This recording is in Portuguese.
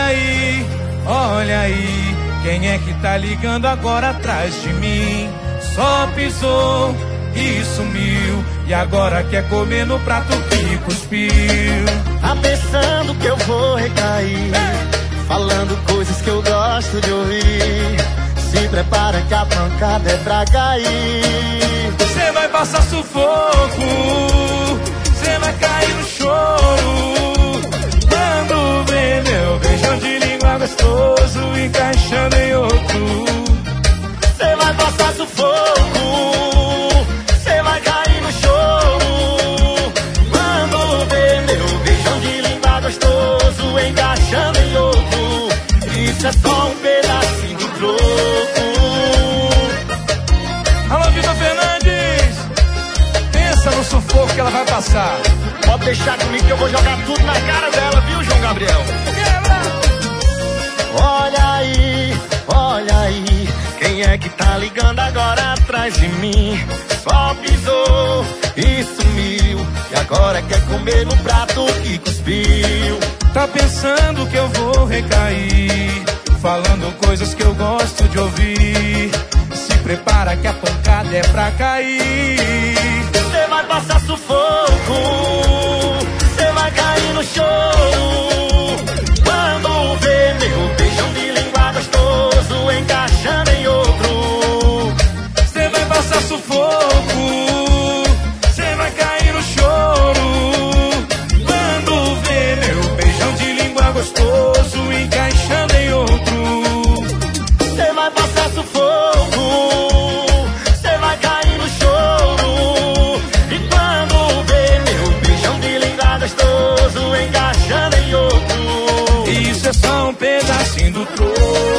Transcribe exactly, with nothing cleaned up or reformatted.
aí, olha aí, quem é que tá ligando agora atrás de mim? Só pisou e sumiu, e agora quer comer no prato que cuspiu. Tá pensando que eu vou recair, falando coisas que eu gosto de ouvir. Se prepara que a pancada é pra cair. Cê vai passar sufoco, cê vai cair no choro, quando vê meu beijão de língua gostoso encaixando em outro. Cê vai passar sufoco, cê vai cair no choro, quando vê meu beijão de língua gostoso encaixando em outro. Isso é só um pedacinho do troco. Alô, Vitor Fernandes, pensa no sufoco que ela vai passar. Pode deixar comigo que eu vou jogar tudo na cara dela, viu, João Gabriel? Olha aí, olha aí, quem é que tá ligando agora atrás de mim? Só pisou e sumiu, e agora quer comer no prato que cuspiu. Tá pensando que eu vou recair, falando coisas que eu gosto de ouvir. Se prepara que a pancada é pra cair. Cê vai passar sufoco, cê vai cair no choro, quando vê meu beijão de língua gostoso encaixando em outro. Cê vai passar sufoco, cê vai cair no choro, quando vê meu beijão de língua gostoso encaixando em outro. Cê vai passar sufoco, cê vai cair no choro, e quando vê meu beijão de língua gostoso encaixando em outro. Isso é só um pedacinho do troco.